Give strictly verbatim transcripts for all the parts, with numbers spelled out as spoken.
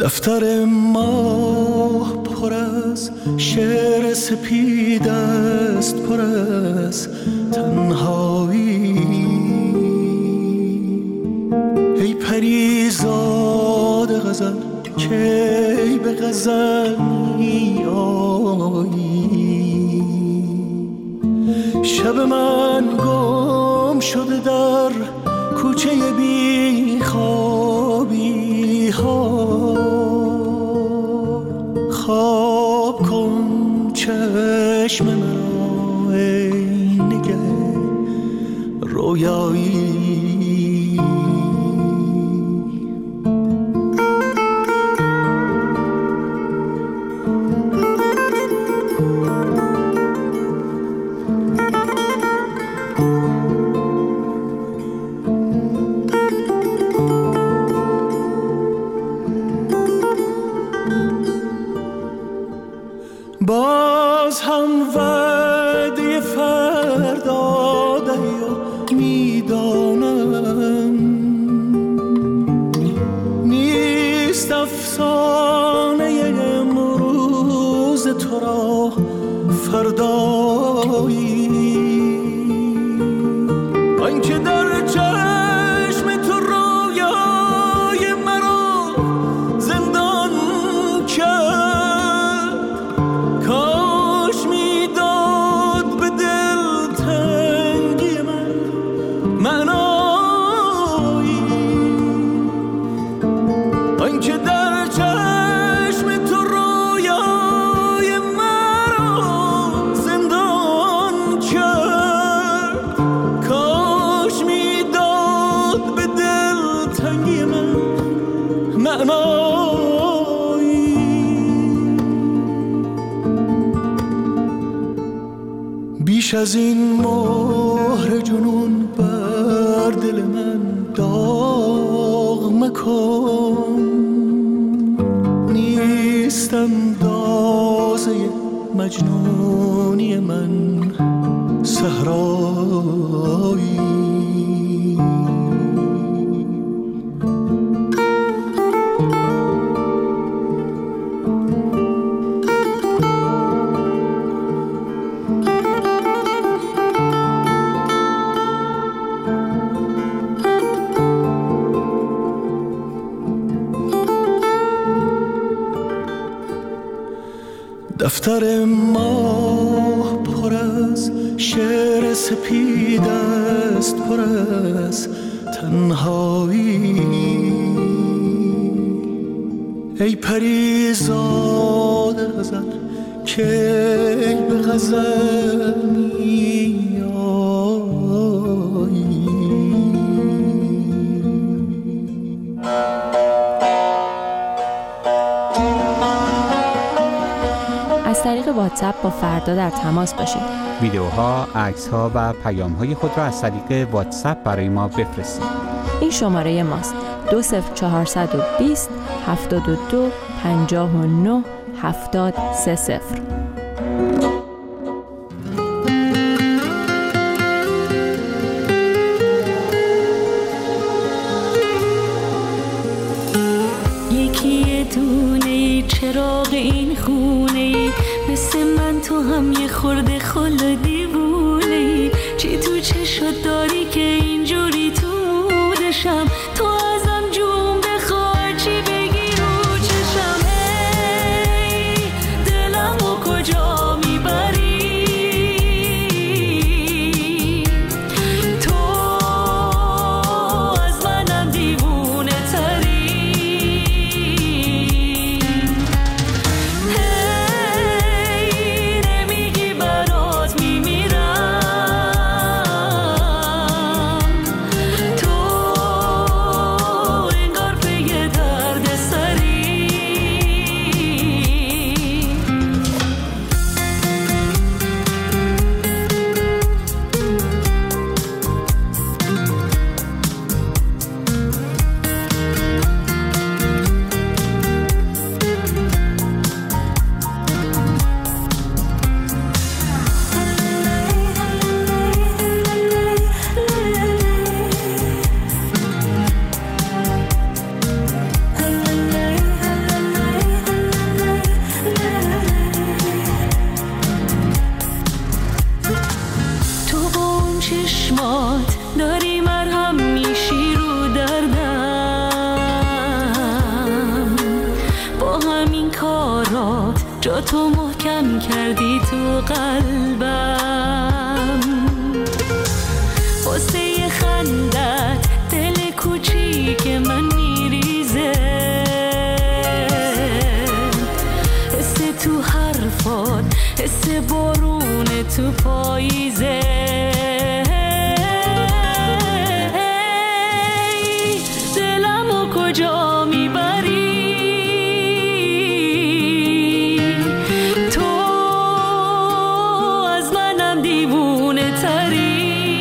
دفتر ما پر از شعر سپید است، پر از تنهایی. ای پریزاد غزل کی به غزل می آیی؟ شب من گم شده در کوچه بی خوابی ها. خواب کن چشم مرا ای نگه رویایی. باز هم وعده فردا دهی و میدانم نیست افسانه امروز تو را فردایی. آنکه در چشم تو رویای مرا زندان کرد، کاش میداد به دل تنگی من معنایی. آنکه در چشم تو رویای مرا زندان کرد، کاش میداد به دل تنگی من معنایی. بیش از این مهر جنون بر دل من داغ مکن. نیستم دازه مجنونی من صحرایی. دفتر ما پر از شعر سپید است، پر از تنهایی. ای پریزاد غزل کی به غزل می آیی؟ از طریق واتساپ با فردا در تماس باشید. ویدیوها، عکس‌ها و پیام‌های خود را از طریق واتساپ برای ما بفرستید. این شماره ماست: دو صفر چهارصد و بیست هفتاد و دو پنجاه و نه هفتاد سه صفر. یکی دونه چراغ این خونه، مثل من تو هم یه خورده خل دیوونه. چی تو چشت داری که اینجوری تو مودشم؟ تو ازم جون بخواه چی بگی رو چشم؟ ای دلم و کجا میبری؟ تو از منم دیوونه تری. هی نمیگی برات میمیرم، تو محکم کردی تو قلبم، واسه خندت دل کوچیک من میریزه، حس تو حرفات حس بارون تو پاییزه. دلمو کجا میبری تو، از منم دیوونه تری.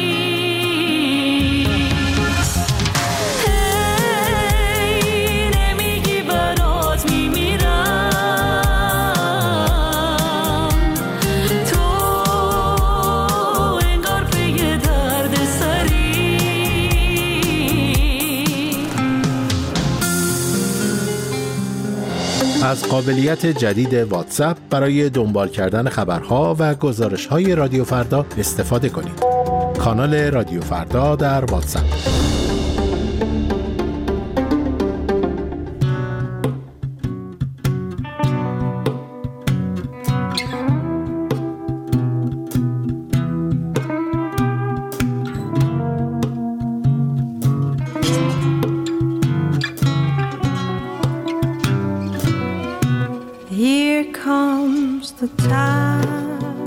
از قابلیت جدید واتساپ برای دنبال کردن خبرها و گزارش‌های رادیو فردا استفاده کنید. کانال رادیو فردا در واتساپ. Here comes the time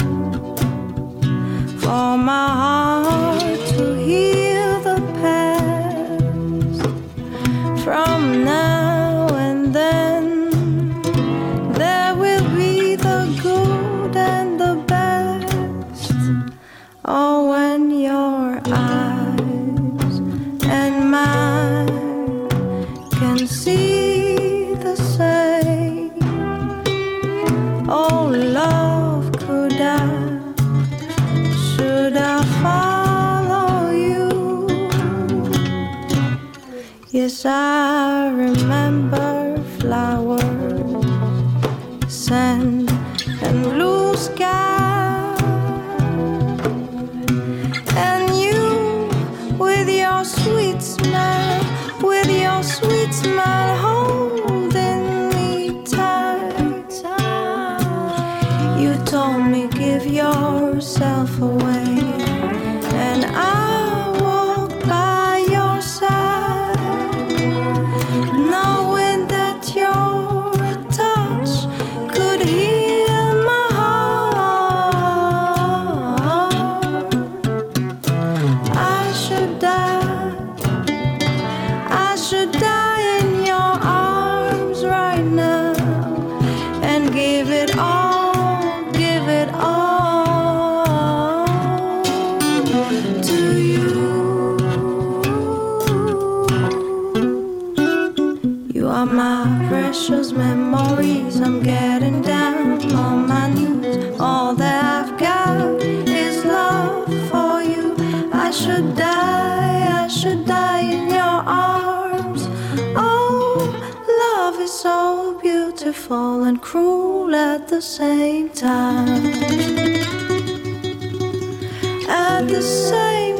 for my heart to heal the past. From now and then there will be the good and the best. Oh, when your eyes and mine can see the same. Oh, love, could I, should I follow you? Yes, I remember flowers, sand, and blue sky, and you with your sweet smile, with your sweet smile holding me tight. You told me give yourself away, and I walked by your side, knowing that your touch could heal my heart. I should die, I should die in your arms right now and give it all, give it all to you. You are my precious memories. I'm getting down on my knees. All that I've got is love for you. I should die, I should die in your arms. Oh, love is so beautiful and cruel at the same time. At the same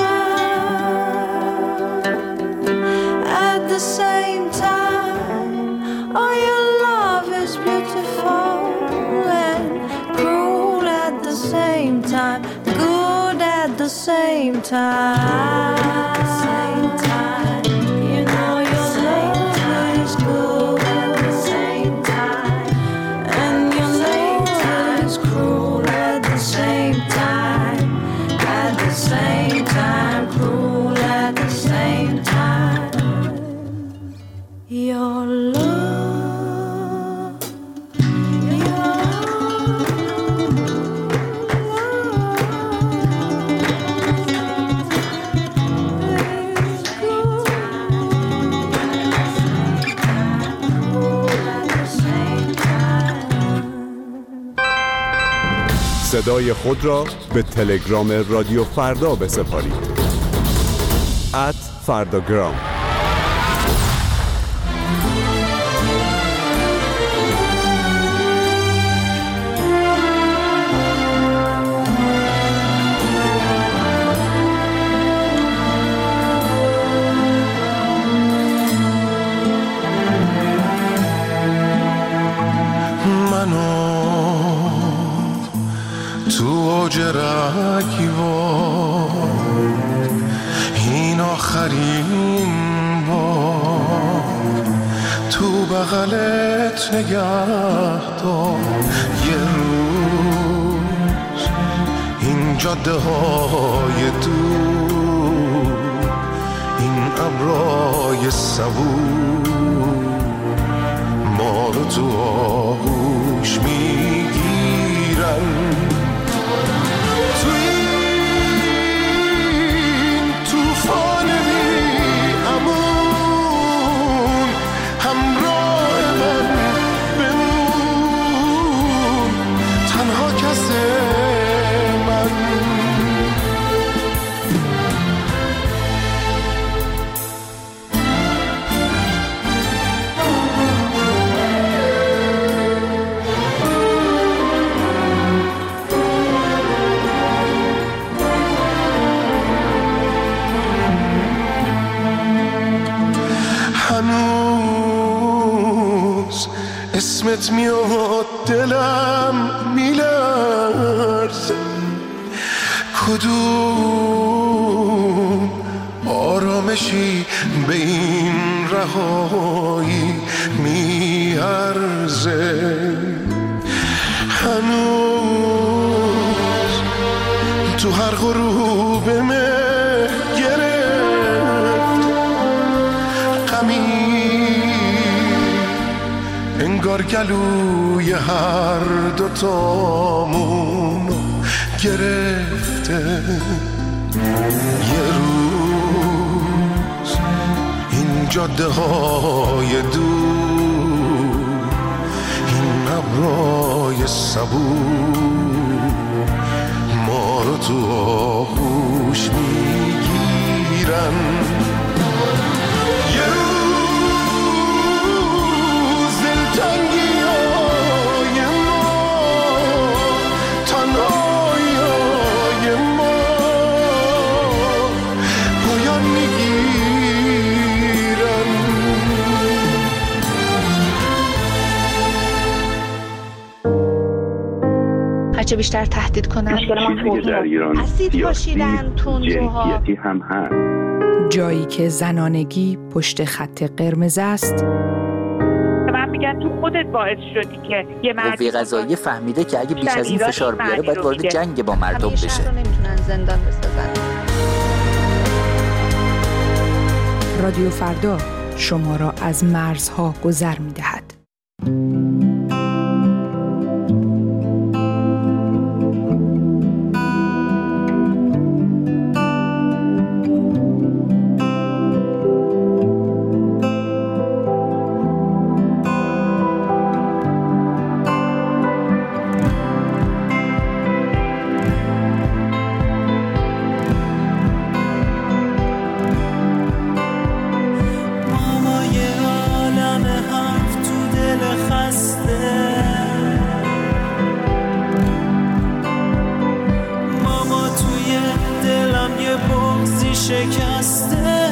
time, at the same time. Oh, your love is beautiful and cruel at the same time. Good at the same time. Same time. You know your love is good at the same time, and your love is cruel at the same time. At the same time, cruel at the same time. Your love, your صدای خود را به تلگرام رادیو فردا بسپارید. ات فرداگرام. منو این بار تو بغلت نگه دار. یه روز این جاده های دور، این ابرای صبور ما رو تو آغوش میگیرن. تو این توفان بی امون همراه من بمون، تنها کس من. هنوز اسمت میاد دلم میلرزه، کدوم آرامشی به این رهایی میارزه. هنوز تو هر غروب مه گرفت غمی، انگار گلوی هر دوتامونو گرفته. یه روز این جاده های دور، این ابرای صبور ما رو تو آغوش میگیرن. یه روز دلتنگی های ما، تنهایی های ما پایان میگیرن. هرچه بیشتر تهدید کنن چیزی که در ایران سیاسی جنسیتی هم هست. جایی که زنانگی پشت خط قرمز است. من میگن تو خودت باعث شدی که یه مردی قوه قضاییه فهمیده که اگه بیش از این فشار بیاره باید وارد جنگ با مردم بشه. همیشه رو نمیتونن زندان بسازن. رادیو فردا شما را از مرزها گذر می‌دهد. شکسته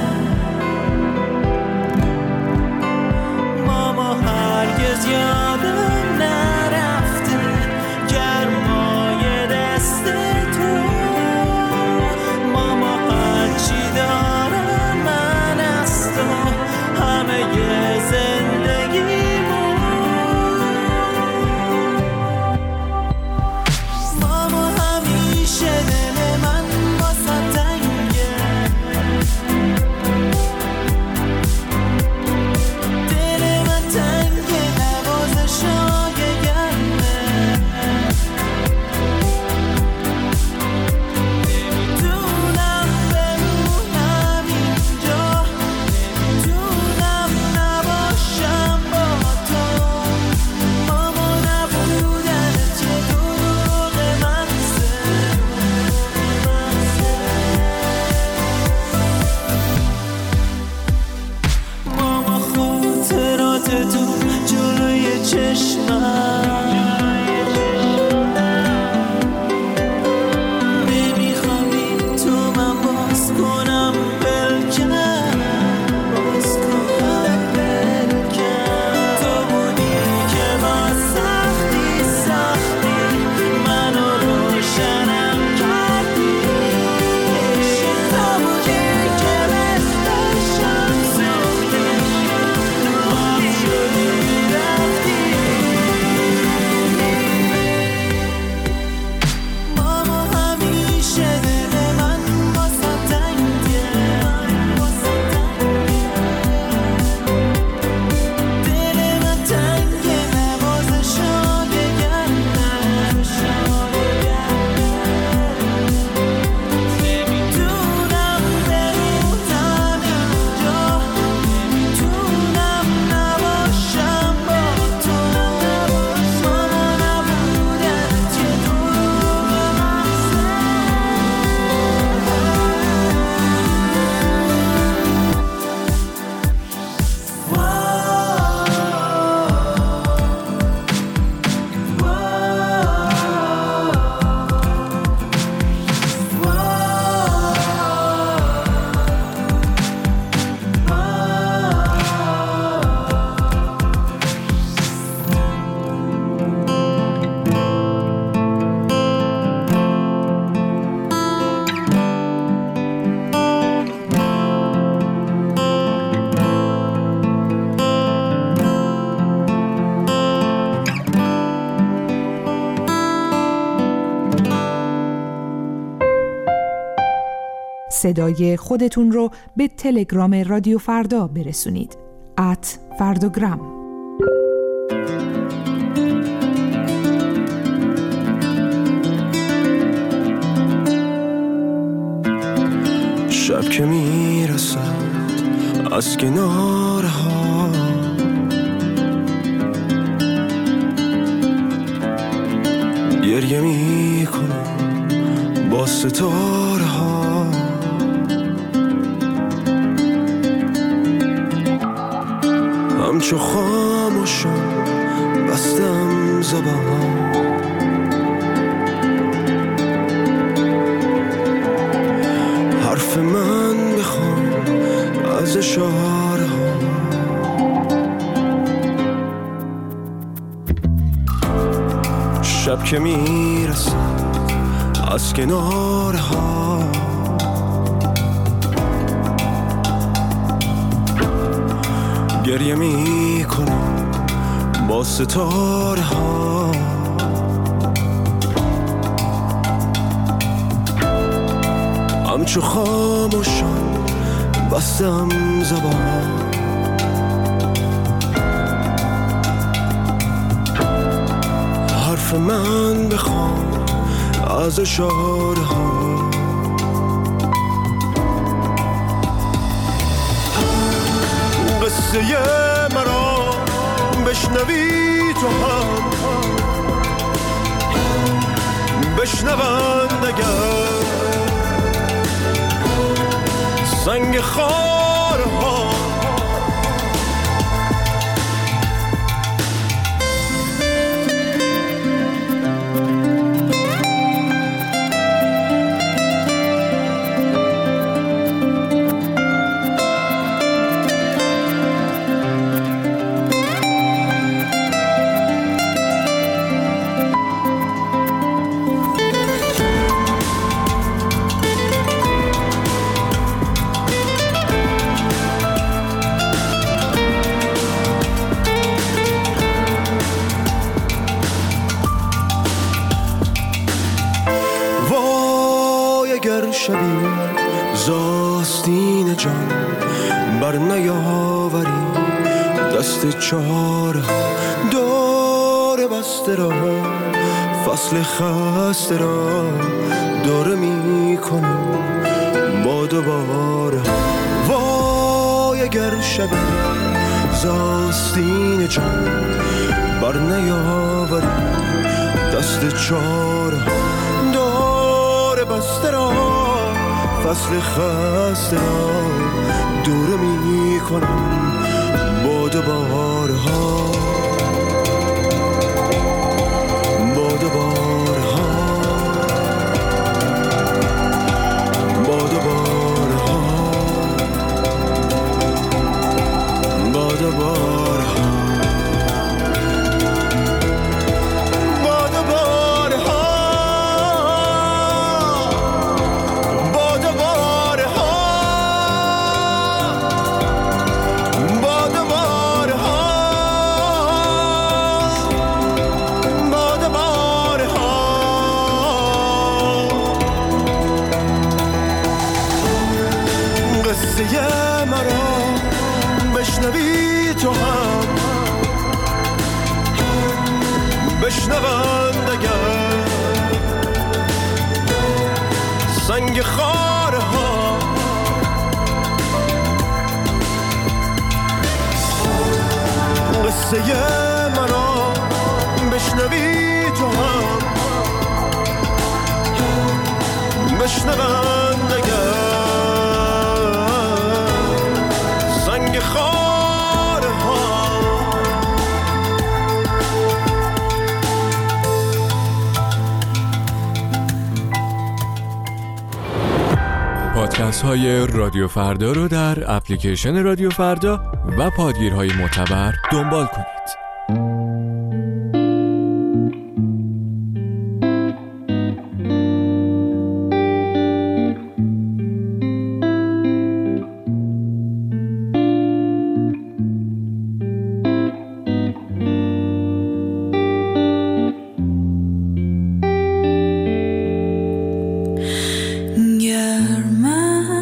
ماما، هرگز یادم نرفته گرمای دست تو. ماما هرچی دارم من از تو، همه ی زندگیمون. ماما همیشه دل من واسه تنگه، صدای خودتون رو به تلگرام رادیو فردا برسونید. ات فرداگرام. شب که میرسد از کناره ها، گریه میکنم با ستاره ها، همچو خاموشم بستم زبان، حرف من بخوام از اشاره ها. شب که میرسه از کناره ها، گریه میکنم با ستاره ها، همچو خاموشم بستم زبان، حرف من بخوام از اشاره ها. قصه مرا بشنوی تو هم، بشنوند اگر سنگ خارها، شبی زاستین جان بر نیاوری، دست چاره دور بسته را، فصل خسته را دور می کنم با دوباره. وای اگر شبی زاستین جان بر نیاوری، دست چاره دور بسته را، فصل خسته را دور می کنم با دوباره ها، با دوباره ها، با دوباره ها، با دوباره ها. قصه مرا بشنوی تو هم، بشنوند اگر سنگ خاره ها، قصه مرا بشنوی تو هم، بشنوند اگر سنگ خاره ها. پادکست های رادیو فردا رو در اپلیکیشن رادیو فردا و پادگیرهای معتبر دنبال کنید. You're my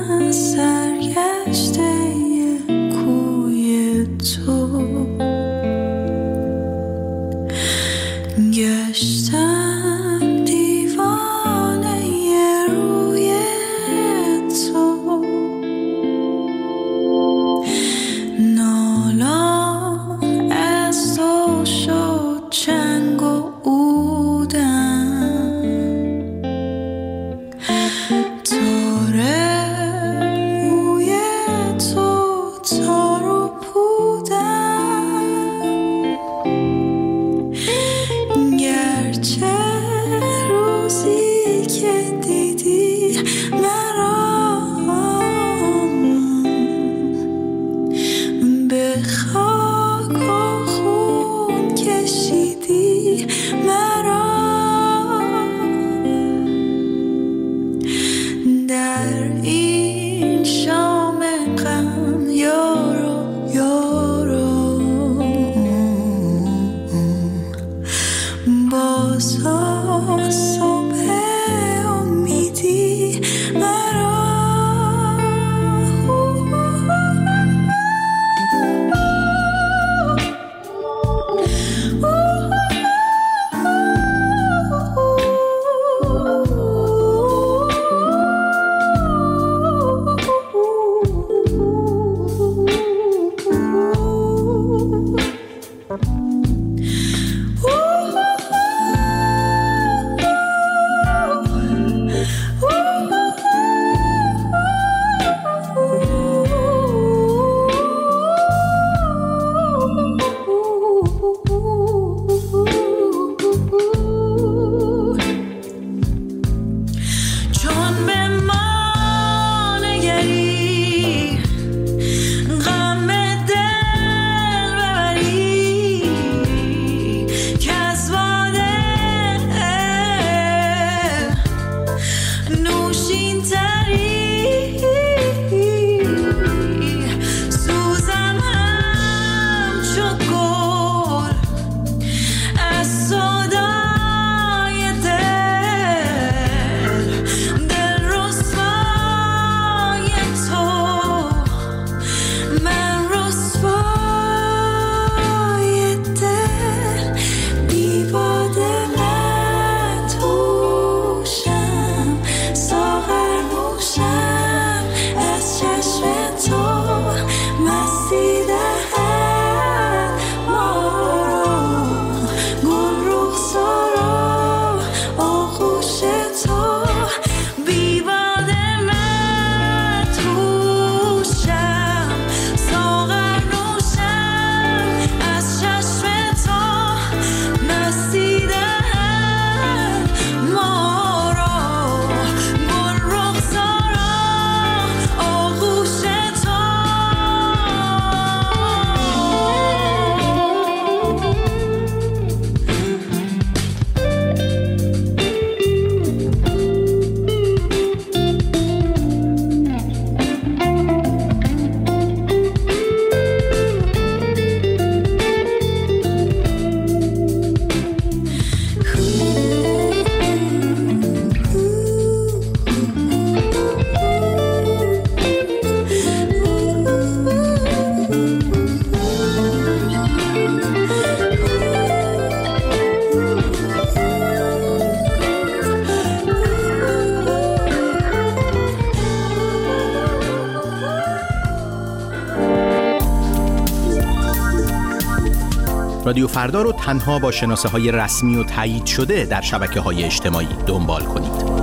رادیو فردا رو تنها با شناسه های رسمی و تایید شده در شبکه های اجتماعی دنبال کنید.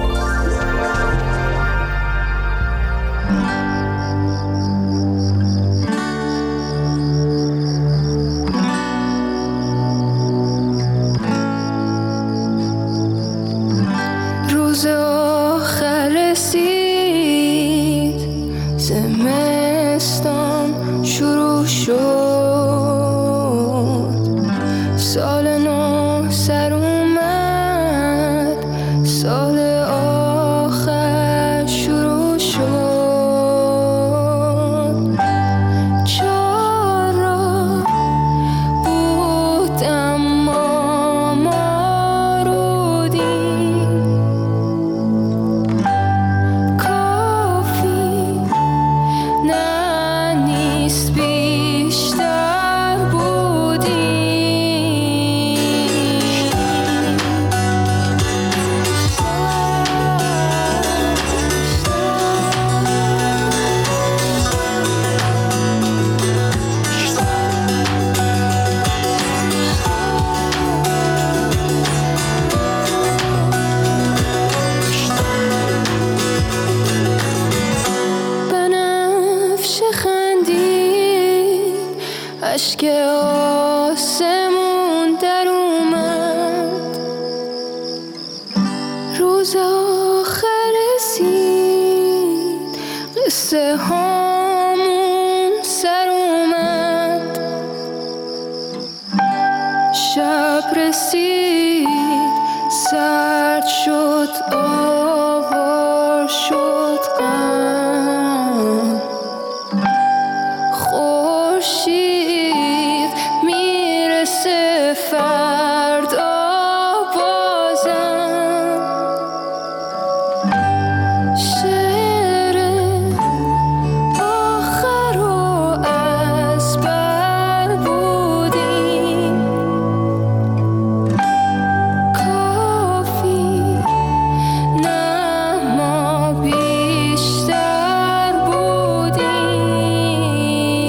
روز آخر رسید، زمستان شروع شد، سال نو سر اومد، سال آخر شروع شد. چرا بود اما ما رو دید، کافی نه نیست بیشتر بودی. بنفشه خندید، اشک آسمون در اومد، روز آخر رسید، قصه هامون سر اومد، شب رسید، سرد شد، آوار شد غم، خورشید میرسه فردا بازم. شعر آخر رو از بر بودیم، کافی نه ما بیشتر بودیم.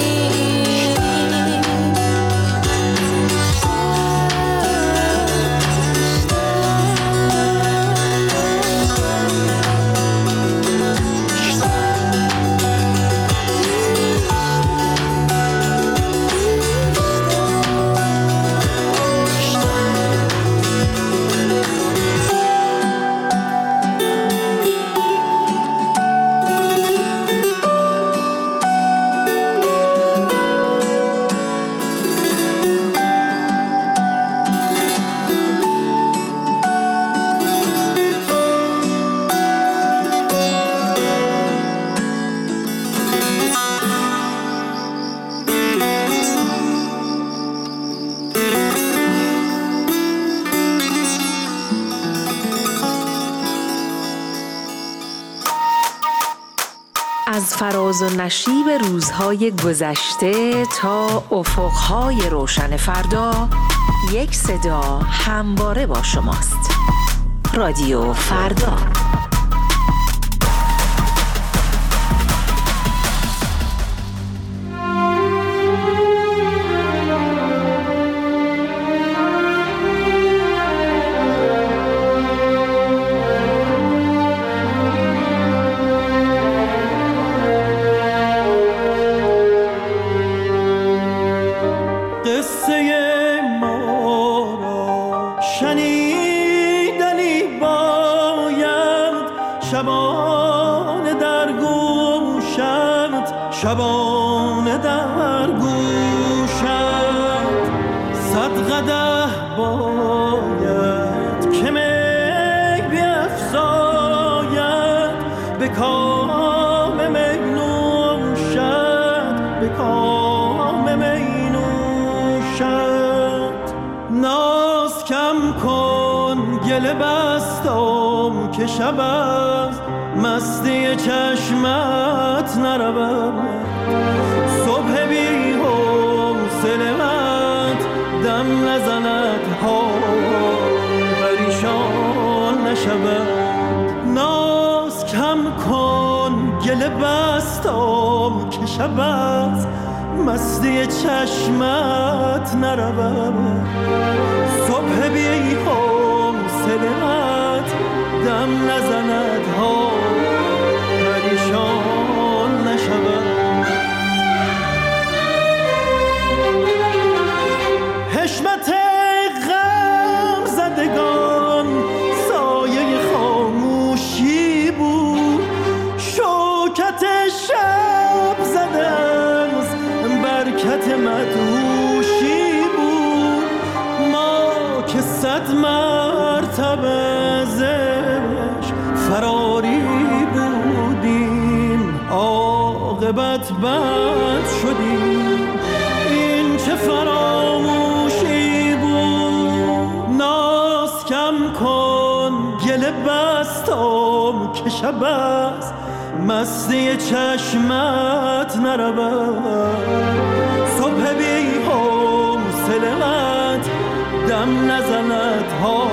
از فراز و نشیب روزهای گذشته تا افقهای روشن فردا، یک صدا همواره با شماست. رادیو فردا. شبانه در گوشت، شبانه در گوشت، صد قدح باید که می بیفزاید، به کام می نوشد، به کام می نوشد. ناز کم کن گله بستم که شب است، مستی چشمت نروم، صبح بی حوصله‌ات دم نزند، ها پریشان نشود. ناز کم کن گله بستم که شب است، مستی چشمت نرود، صبح بی حوصله‌ات دم نزند ها پریشان نشود. حشمت غم زدگان سایه خاموشی بود، شوکت شب زده از برکت مدهوشی بود. ما که صد مرتبه زش فراری بودیم، عاقبت بد شدیم، این چه فراموشی بود. ناز کم کن گله بستم که شب است، مستی چشمت نرود، صبح بی حوصله‌ات دم نزند ها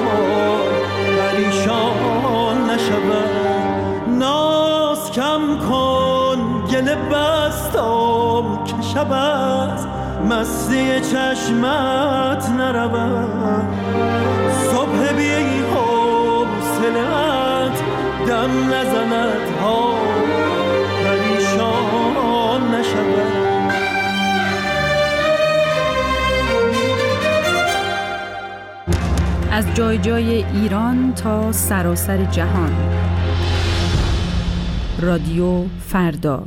پریشان نشود. ناز کم کن گله بستم که شب است، مستی چشمت نرود، صبح بی حوصله‌ات دم نزند ها پریشان نشود. از جای جای ایران تا سراسر جهان، رادیو فردا.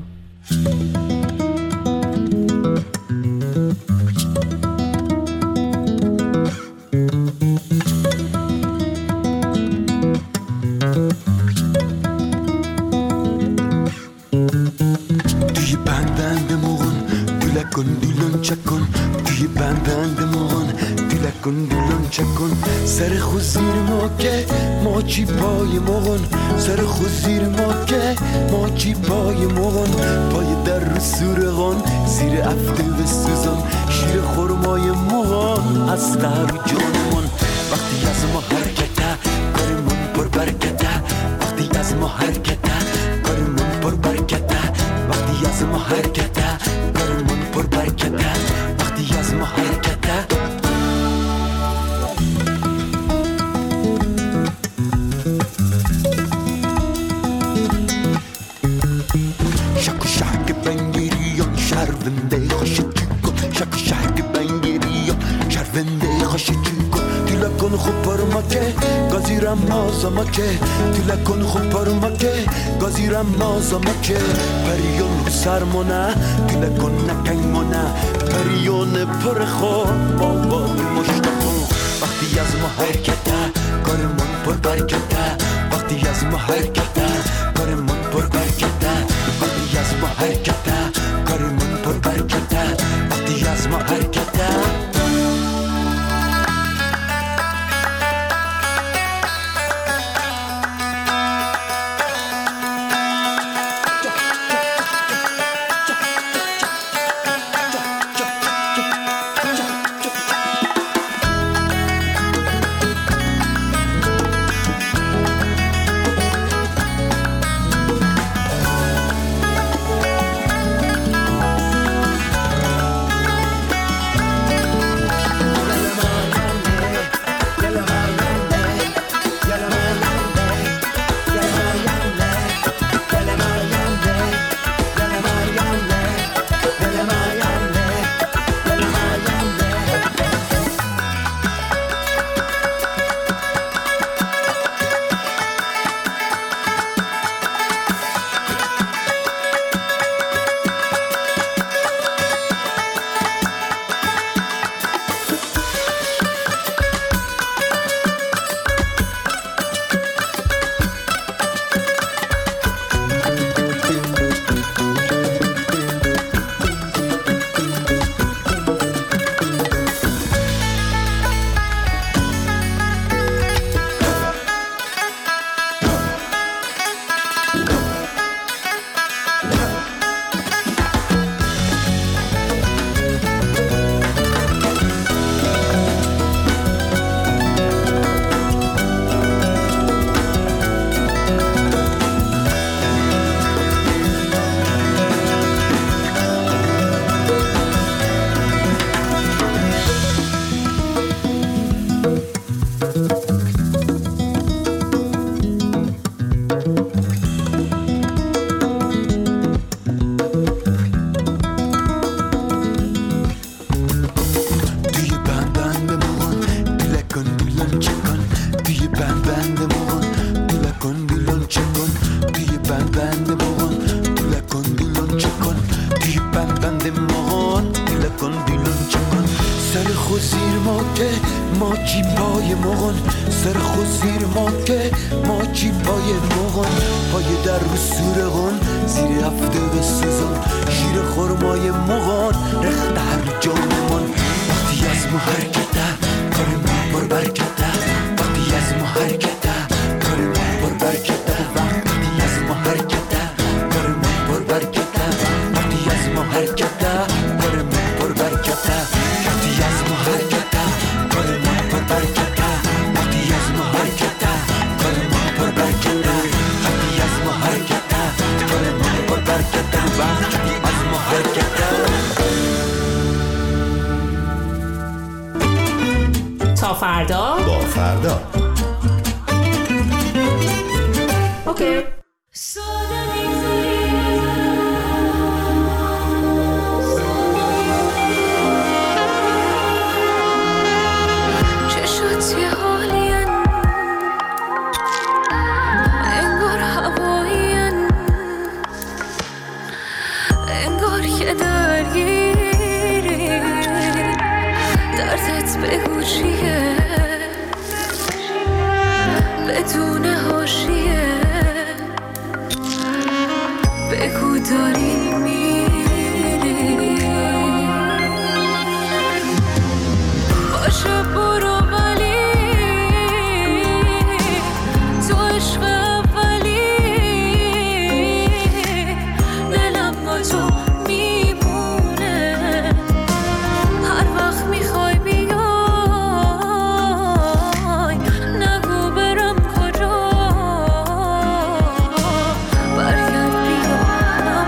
توی بندند مغن دلکن دلون چکن، توی بندند مغن دلکن دلون چکن. سر خود زیر ما که ما چی پای مغن، سر خود زیر ما که ما چی پای مغن. پای در رو سورغان زیر افته و سوزان، شیر خورمای مغن از قهر جانمون. وقتی از ما حرکته کارمون پر برکته، وقتی از ما حرکته کارمون پر برکته، وقتی از ما حرکته کارمون پر برکته، وقتی از ما حرکته. شک و شک بنگیریان شرونده خوش چیکن، شک و شک بنگیریان شرونده خوش چیکن. تلکن خوب پرمکه گازیرم نازمکه، تلکن خوب پرمکه گازیرم نازمکه. پریون رو سرمونه تلکن نکنمونه، پریون پر خواب بابا مشتاقم. وقتی از ما حرکته کارمون پر برکته، وقتی از ما حرکته کارمون پر برکته، وقتی از ما حرکته کارمون پر برکته، وقتی از ما حرکته. مغان دیلکن دیلون چکن سر خوزیر ما که ما چی پای مغان سر خوزیر ما که ما چی پای مغان پای در رو سورغان زیر هفته به سوزان شیر خورمای مغان رخت هر جانمان وقتی از ما حرکته کار ما بر برکته وقتی از ما حرکته کار ما بر برکته وقتی از ما حرکته کار ما بر برکته وقتی از ما حرکته کار ما بر برکته وقتی از ما حرکته کار ما بر برکته وقتی از ما حرکته کار ما بر برکته وقتی از ما حرکته کار ما بر برکته وقتی از ما حرکته. تا فردا با فردا. اوکی. چشات یه حالین انگار هوایین انگار یه درگیری دردت بگو چیه بدون حاشیه بگو داری میری باشه برو ولی تو عشق اولی دلم با تو میمونه هر وقت میخوای بیای نگو برم کجا برگرد بیارم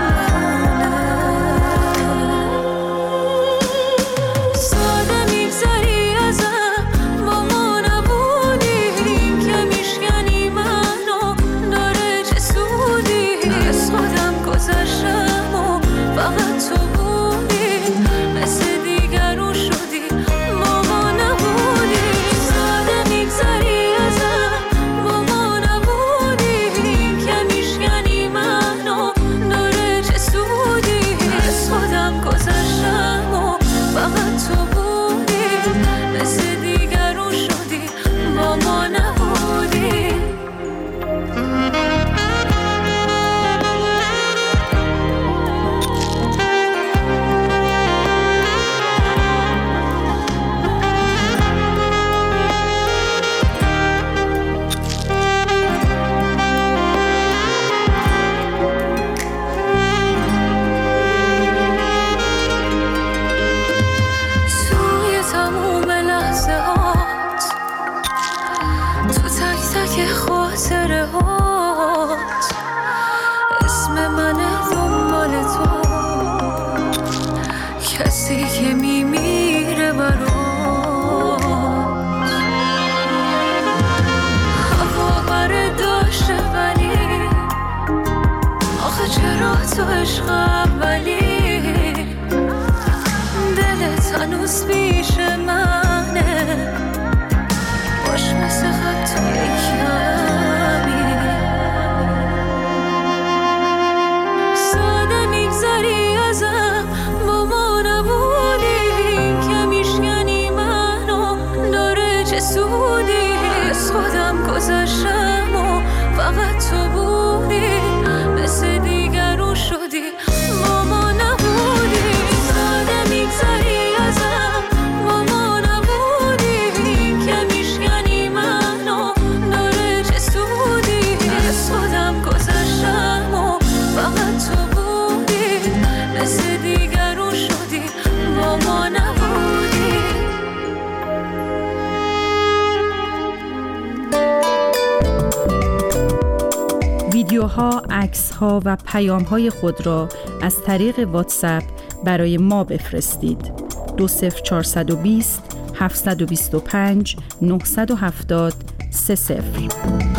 خونه ساده میگذری ازم با ما نبودیم که میشکنی منو داره چه سودی از خودم گذشتم و فقط تو بودی مثل دیگرون شدی با ما نبودی ساده میگذری ازم با ما نبودیم که میشکنی منو داره چه سودی از خودم گذشتم و فقط تو بودی مثل دیگرون شدی با ما نبودی توی تموم لحظه هات تو تک تک خاطره هات اسم منه دنبال تو کسی که میمیره برات هوا بره داشته ولی آخه چرا تو عشق اولی دلت هنوز پیش منه باش مثل خط توی کمی ساده میگذری ازم با ما نبودیم که میشکنی منو داره چه سودی از خودم گذشتم و فقط تو بودی مثل دیگرون شدی با ما نبودی ساده میگذری ازم با ما نبودیم که میشکنی منو داره چه سودی از خودم گذشتم و فقط تو بودی مثل دیگرون شدی با ما نبودی ویدیوها، عکس‌ها و پیام‌های خود را از طریق واتساپ برای ما بفرستید. دو صفر چهارصد و بیست هفتصد و بیست و پنج نهصد و هفتاد سه صفر.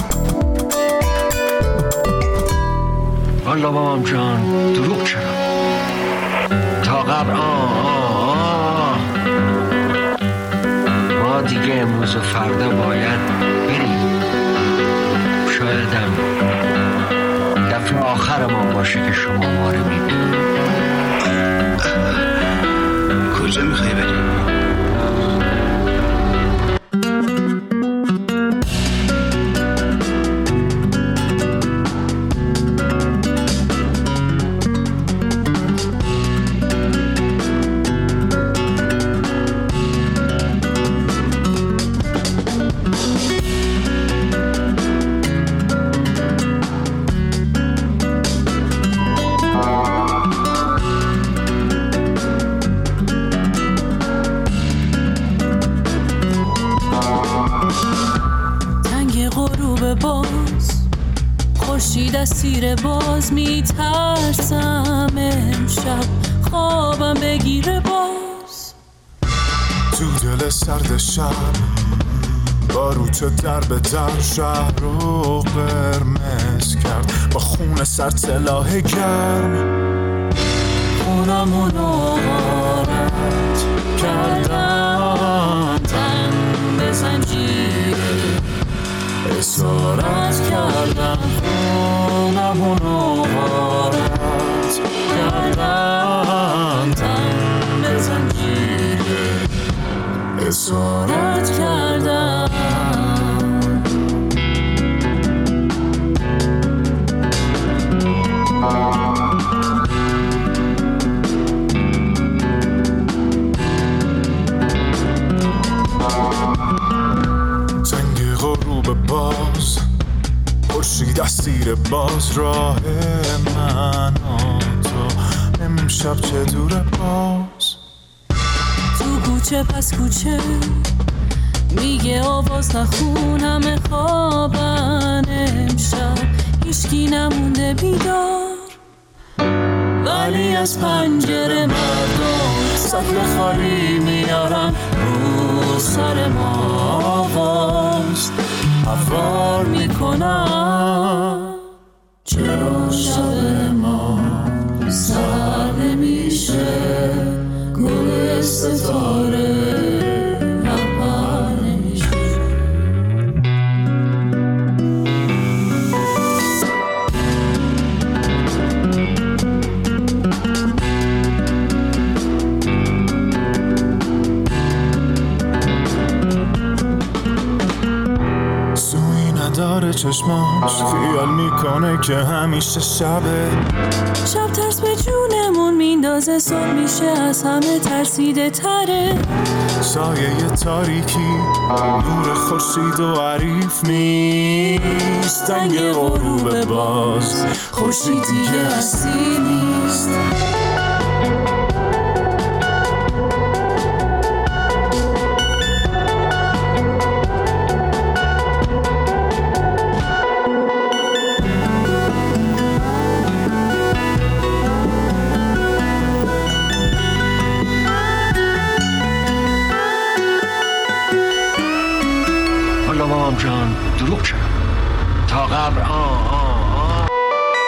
والا بابام جان دروغ چرا تا قبل آه آه آه ما دیگه امروز و فردا باید بریم شایدم دفعه آخر ما باشه که شما ما رو میبینید کجا میخوای بری؟ دستیر باز میترسم امشب خوابم بگیره باز تو دل سرد شب باروت در به در شهر رو قرمز کرد با خون سر سلاح گرم خونمونو غارت کردن تن به زنجیره اسارت کردن خونمونو غارت کردن تن به زنجیره اسارت کردن زنگ غروب باز خورشید اسیر باز راه من و تو امشب چه دوره باز تو کوچه پس کوچه میگه آواز نخون همه خوابن امشب هیچکی نمونده بیدار ولی از پنجره مردم سطل خالی میارن رو سر ما آواز حوار میکنن چرا شب ما سر نمیشه گل ستاره نپر نمیشه سوی نداره چشماش خیال میکنه که همیشه شبه شب ترس به جونمون میندازه صبح میشه از همه ترسیده تره سایه تاریکی نور خورشید و عریف نیست دنگ غروب باز خورشید دیگه هستی نیست جان دروغ چرا تا قبر آه آه آه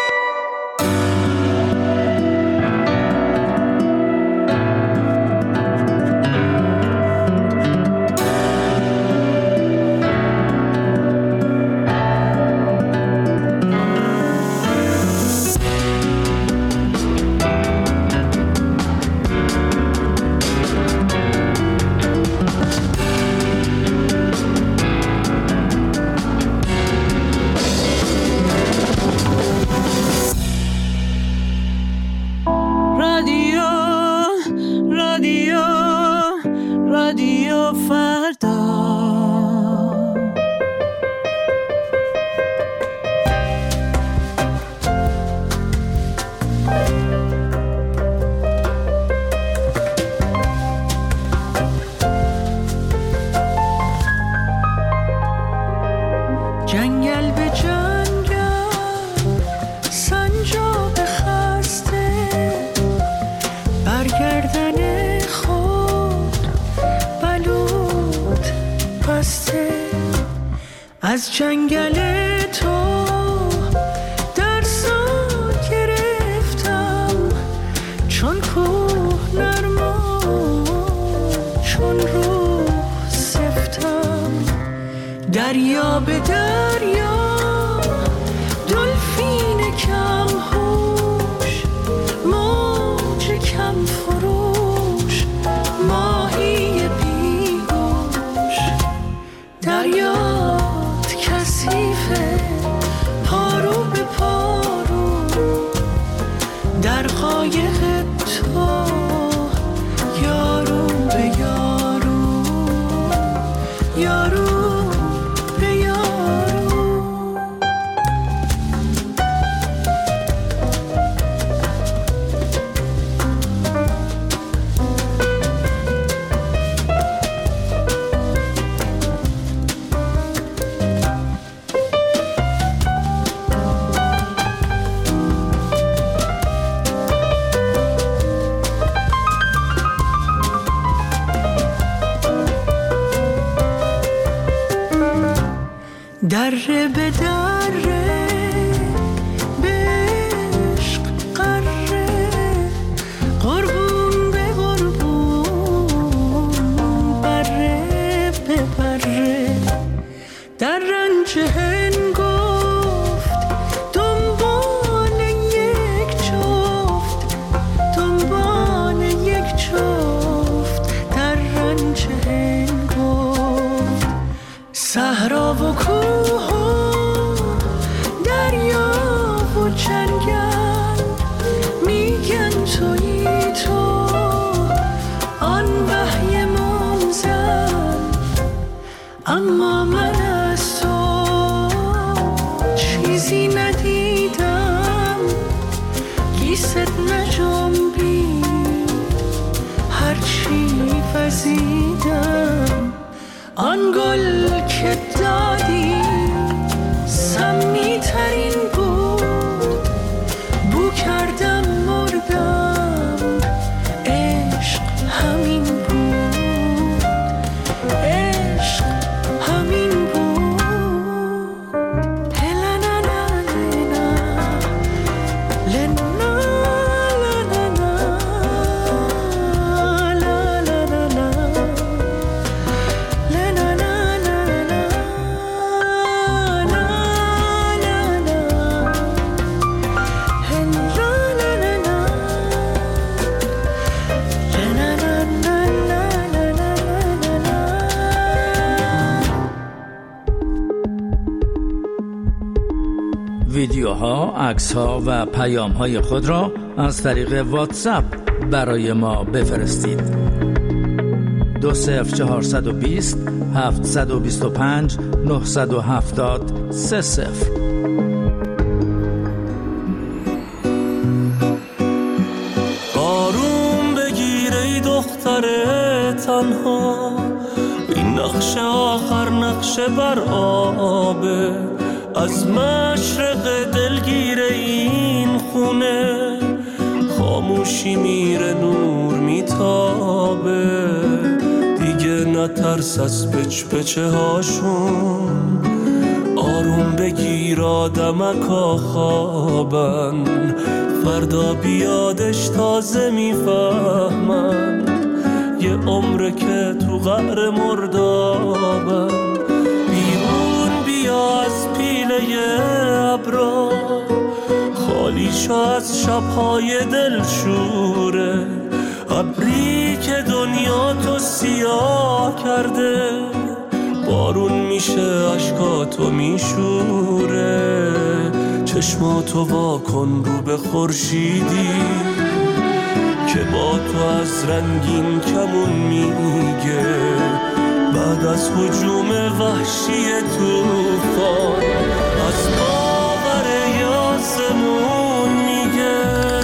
جنگل به جنگل سنجاق خسته برگردن خود بلود پسته از جنگل تو درسا گرفتم چون کوه نرما چون روح سفتم دریا به دریا دلفین کم هوش موج کم فروش دره به دره به عشق قره قربون به قربون بره به بره در رنج هنگفت دنبال یک جفت دنبال یک جفت در رنج هنگفت صحرا و کوه و دریا و جنگل میگن تویی تو آن وحی منزل اما من از تو چیزی ندیدم گیست نجنبی هرچی وزیدم آن گل که دادی سمی ترین بود بو کردم مردم عشق همین بود عشق همین بود هلنا لنا لنا لنا لا لا لا ویدیوها، عکس‌ها و پیام‌های خود را از طریق واتساپ برای ما بفرستید. دو صفر چهارصد و بیست هفتصد و بیست و پنج نهصد و هفتاد سه صفر. آروم بگیر ای دختر تنها این نقش آخر نقش بر آبه از مشرق دلگیر این خونه خاموشی میره نور میتابه دیگه نترس از پچ پچه هاشون آروم بگیر آدمکا خوابن فردا بیادش تازه میفهمن یه عمره که تو قعر مردابن بیرون بیا از پیله ابرا خالی شو از شبهای دلشوره ابری که دنیا تو سیاه کرده بارون میشه عشقاتو میشوره چشماتو واکن رو به خورشیدی که با تو از رنگین کمون میگه بعد از هجوم وحشی طوفان از باور آسمون میگه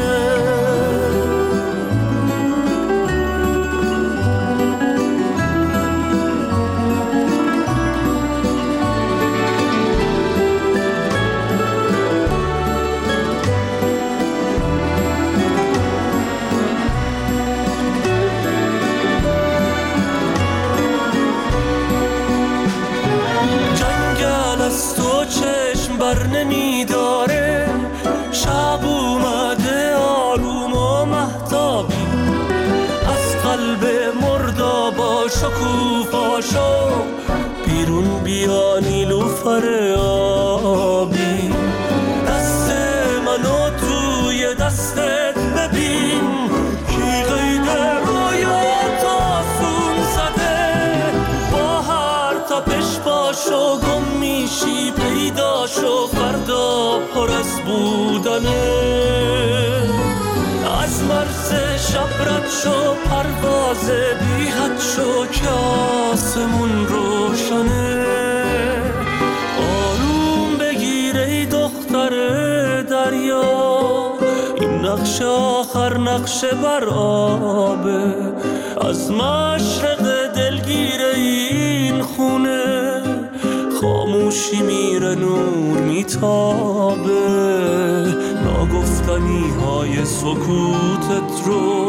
بر نمیداره شب اومده آروم و مهتابی از قلب مردابا شکوفاشو بیرون بیا نیلوفر آبی دست منو توی دستت ببین کی قید رویات آسون زده با هر تپش باشو گم میشی پیداشو فردا پر از بودنه از مرز شب رد شو پرواز بی حد شو که آسمون روشنه آروم بگیر ای دختر دریا این نقش آخر نقش بر آبه از مشرق دلگیر این خونه خاموشی میره نور میتابه ناگفتنی های سکوتت رو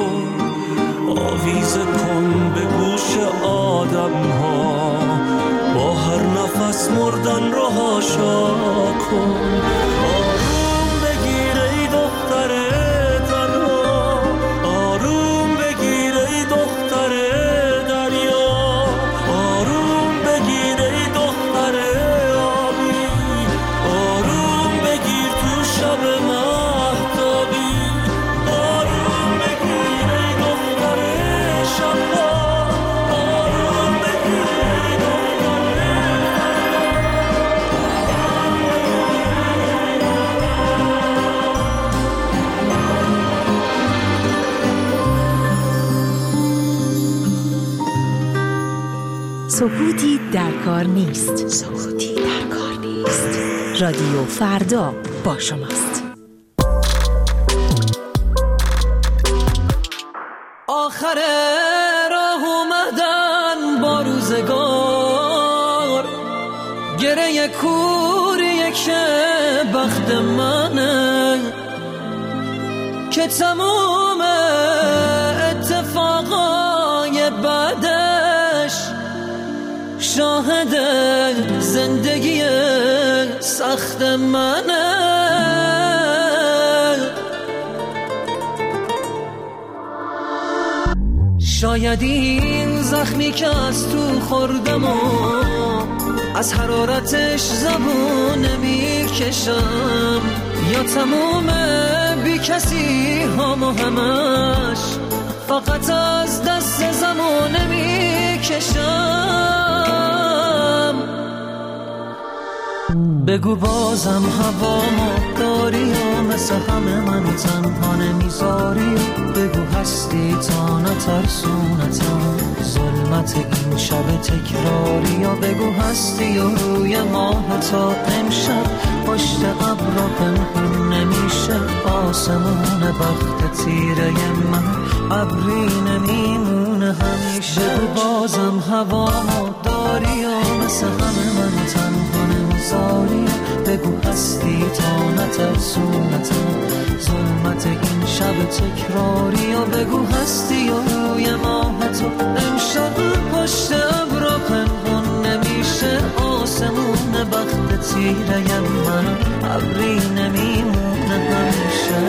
آویزه کن به گوش آدم ها با هر نفس پس مردن رو هاشا کن. آروم بگیر ای دختر تنها، آروم بگیر ای دختر دریا، آروم بگیر ای دختر آبی، آروم بگیر تو شب مهتابی، آروم بگیر ای دختر شبها، آروم بگیر ای سکوتی در کار نیست. سکوتی در کار نیست. رادیو فردا با شماست. آخر راه اومدن با روزگار، گره کوریه که بخت منه که تموم اتفاقای بعدش شاهد زندگی سخت منه. شاید این زخمی که از تو خوردم و از حرارتش زبون نمیکشم، یا تموم بی کسی هم و همش فقط از دست زمان نمیکشم. بگو بازم هوامو داری و مثل همه منو تنها نمیذاری، بگو هستی تا نترسونتم ظلمت این شب تکراری، یا بگو هستی و روی ماه تا امشب پشت ابرا پنهون نمیشه آسمون بخت تیره من ابری نمیمونه همیشه. بگو بازم هوامو داری و مثل همه منو تنها نمیذاری، بگو هستی تا نترسونتم ظلمت این شب تکراری، یا بگو هستی و روی ماه تو امشب پشت ابرا پنهون نمیشه آسمون بخت تیره من ابری نمیمونه همیشه.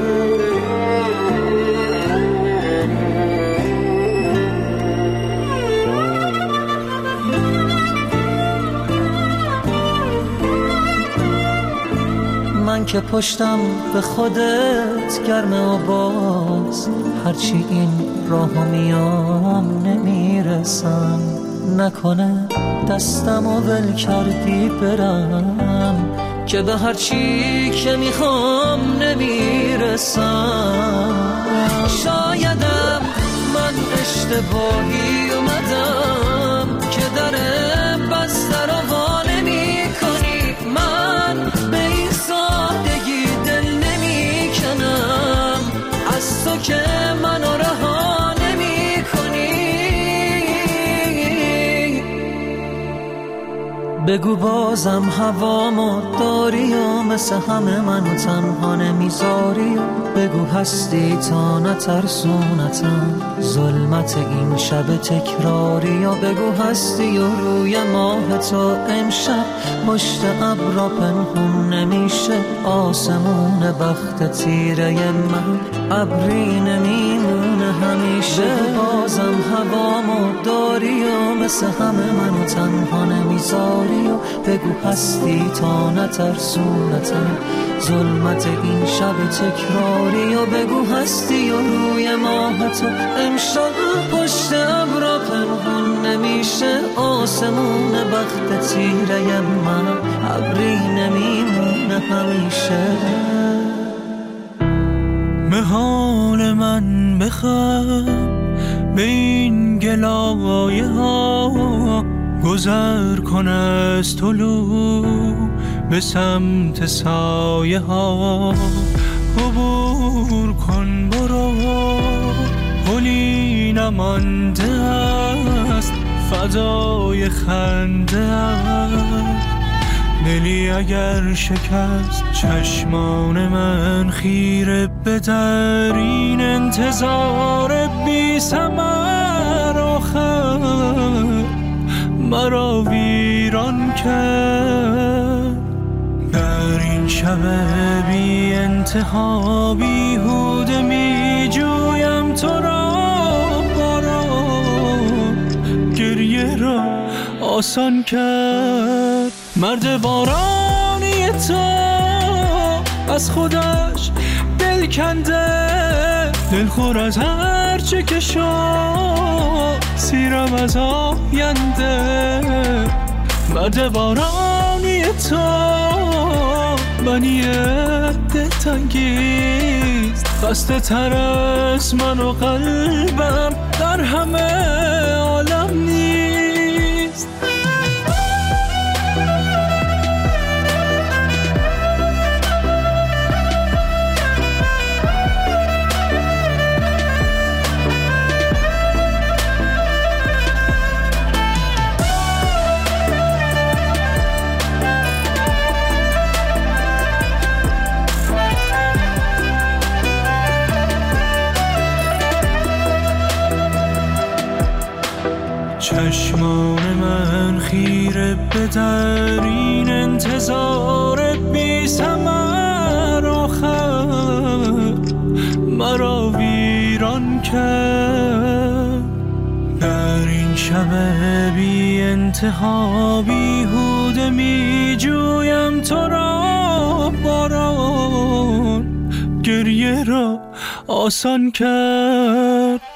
من که پشتم به خودت گرمه و باز هرچی این راهو میام نمیرسم، نکنه دستم و ول کردی برم که به هرچی که میخوام نمیرسم. شایدم من اشتباهی اومدم که در بسته رو وا نمی کنی، من به این سادگی دل نمی کنم از تو که منو رها نمی کنی. بگو بازم هوامو داری و مثل همه منو تنها نمیذاری، بگو هستی تا نترسونتم ظلمت این شب تکراری، یا بگو هستی و روی ماه تو امشب پشت ابرا پنهون نمیشه آسمون بخت تیره من ابری نمیمونه همیشه. بگو بازم هوامو داری و مثل همه منو تنها نمیذاری، و بگو هستی تا نترسونتم ظلمت این شب تکراری، و بگو هستی و روی ماه تو امشب پشت ابرا پنهون نمیشه آسمون بخت تیره من ابری نمیمونه همیشه. محال من بخوام به این گلایه ها گذر کن از طلوع به سمت سایه ها، عبور کن برو پلی نمانده است فضای خنده است، دلی اگر شکست چشمان من خیره به در این انتظار بی ثمر آخر مرا ویران کرد. در این شب بی انتها بیهوده می جویم تو را باران، گریه را آسان کرد. مرد بارانی تو از خودش دل کنده، دلخور از هر چه که شد، سیرم از آینده. مرد بارانی تو بنی دلتنگیست، خسته تر از من و قلبم در همه عالم نیست. چشمان من خیره به در این انتظار بی ثمر، آخر مرا ویران کرد. در این شب بی انتها بیهوده می جویم تو را باران، گریه را آسان کرد.